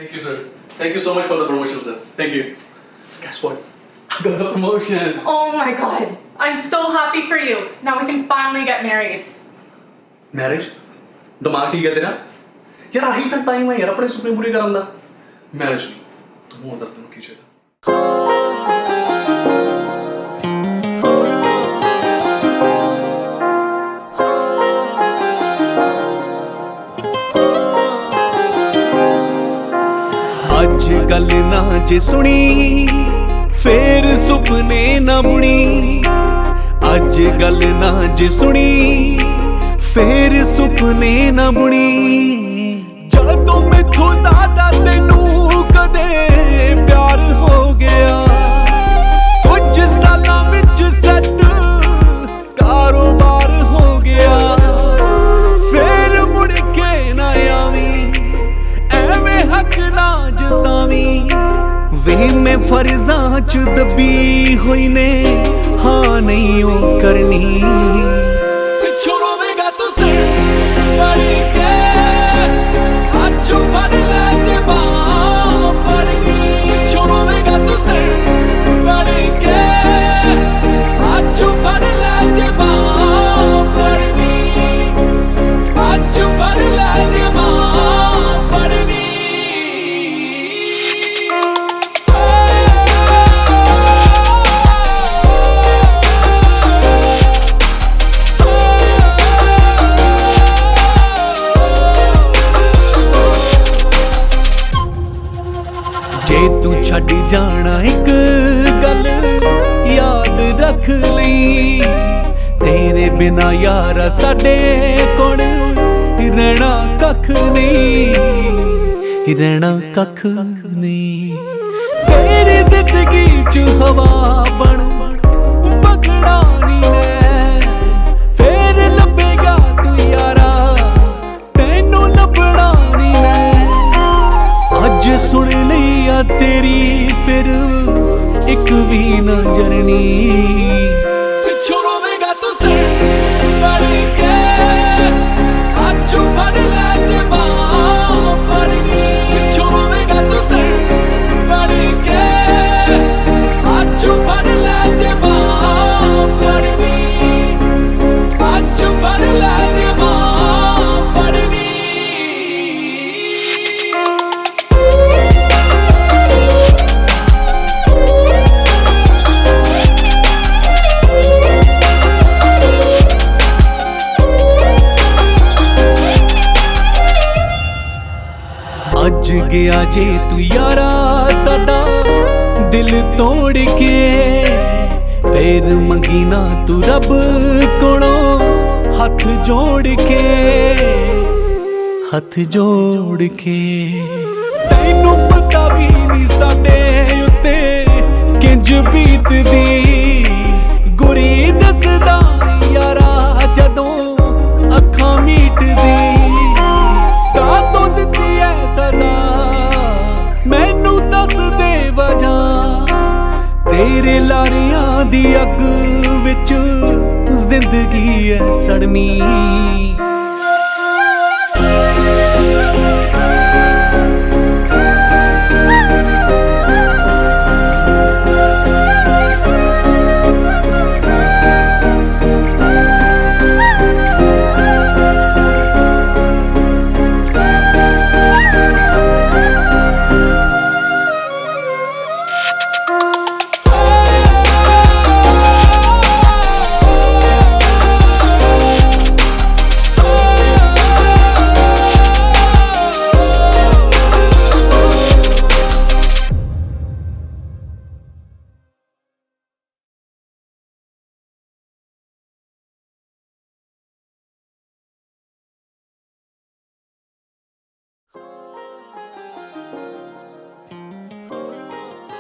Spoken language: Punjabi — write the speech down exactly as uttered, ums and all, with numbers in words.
Thank you, sir. Thank you so much for the promotion, sir. Thank you. Guess what? I got the promotion. Oh my god. I'm so happy for you. Now we can finally get married. Marriage? दिमाग ठीक है तेरा? यार आही तक टाइम है यार अपने सुपने पूरे करन दा। Marriage तू मोर दस तैनूं की चाਹੀਦਾ? ਅੱਜ ਗੱਲ ਨਾ ਜੇ ਸੁਣੀ ਫੇਰ ਸੁਪਨੇ ਨਾ ਬੁਣੀ ਅੱਜ ਗੱਲ ਨਾ ਜੇ ਸੁਣੀ ਫੇਰ ਸੁਪਨੇ ਨਾ ਬੁਣੀ ਜਦੋਂ ਮੈਥੋਂ ਜ਼ਿਆਦਾ ਤੈਨੂੰ ਕਦੇ ਪਿਆਰ ਹੋ ਗਿਆ ਕੁਝ ਸਾਲਾਂ ਵਿੱਚ ਸੈੱਟ ਕਾਰੋਬਾਰ ਹੋ ਗਿਆ ਫੇਰ ਮੁੜ ਕੇ ਨਾ ਆਵੀਂ ਐਵੇਂ ਹੱਕ ਨਾ ਜਤਾਵੀਂ ਵੇ ਮੈਂ ਫਰਜ਼ਾਂ ਚ ਦੱਬੀ ਹੋਈ ਨੇ ਹਾਂ ਨਹੀਂ ਉਹ ਕਰਨੀ ਪਿੱਛੋਂ ਰੋਵੇਗਾ ਤੂੰ ਸਿਰ ਫੜ ਕੇ ਅੱਜ ਫੜ ਲੈ ਜੇ ਬਾਂਹ ਫੜਨੀ ਪਿੱਛੋਂ ਰੋਵੇਗਾ ਤੂੰ ਸਿਰ ਫੜ ਕੇ ਅੱਜ ਫੜ ਲੈ ਜੇ ਬਾਂਹ ਫੜਨੀ ਅੱਜ ਫੜ ਲੈ ਜੇ ਬਾਂਹ ਫੜਨੀ ਜੇ ਤੂੰ ਛੱਡ ਜਾਣਾ ਇੱਕ ਗੱਲ ਯਾਦ ਰੱਖ ਲਈ ਤੇਰੇ ਬਿਨਾ ਯਾਰਾ ਸਾਡੇ ਕੋਲ ਰਹਿਣਾ ਕੱਖ ਨਹੀਂ ਰਹਿਣਾ ਕੱਖ ਨਹੀਂ ਤੇਰੀ ਜ਼ਿੰਦਗੀ ਚ ਹਵਾ ਬਣ ਵਗਣਾ ਨਹੀਂ ਨੇ ਫੇਰ ਲੱਭੇਗਾ ਤੂੰ ਯਾਰਾ ਤੈਨੂੰ ਲੱਭਣਾ ਨਹੀਂ ਨੇ ਅੱਜ ਸੁਣ ਲਈ ਆ ਤੇਰੀ ਫਿਰ ਇੱਕ ਵੀ ਨਾ ਜਰਨੀ ਪਿੱਛੋਂ ਰੋਵੇਗਾ ਤੂੰ ਸਿਰ ਫੜ ਕੇ ਅੱਜ ਫੜ ਲੈ ਜੇ ਬਾਂਹ ਫੜਨੀ ਪਿੱਛੋਂ ਰੋਵੇਗਾ ਤੂੰ ਸਿਰ ਫੜ ਕੇ ਅੱਜ ਫੜ ਲੈ ਜੇ ਬਾਂਹ ਫੜਨੀ ਅੱਜ ਫੜ ਲੈ ਜੇ ਬਾਂਹ ਫੜਨੀ ਅੱਜ ਗਿਆ ਜੇ ਤੂੰ ਯਾਰਾ ਸਾਡਾ ਦਿਲ ਤੋੜ ਕੇ ਫੇਰ ਮੰਗੀ ਨਾ ਤੂੰ ਰੱਬ ਕੋਲੋਂ ਹੱਥ ਜੋੜ ਕੇ ਹੱਥ ਜੋੜ ਕੇ ਤੈਨੂੰ ਪਤਾ ਵੀ ਨਹੀਂ ਸਾਡੇ ਉੱਤੇ ਕਿੰਜ ਬੀਤਦੀ ਗੁਰੀ ਦੱਸਦਾ ਯਾਰਾ ਜਦੋਂ ਅੱਖਾਂ ਮੀਟਦੀ ਕਾਤੋਂ ਦਿੱਤੀ ਐ ਸਜ਼ਾ ਮੈਨੂੰ ਦੱਸ ਦੇ ਵਜ੍ਹਾ ਤੇਰੇ ਲਾਰਿਆਂ ਦੀ ਅੱਗ ਵਿੱਚ ਜ਼ਿੰਦਗੀ ਐ ਸੜਨੀ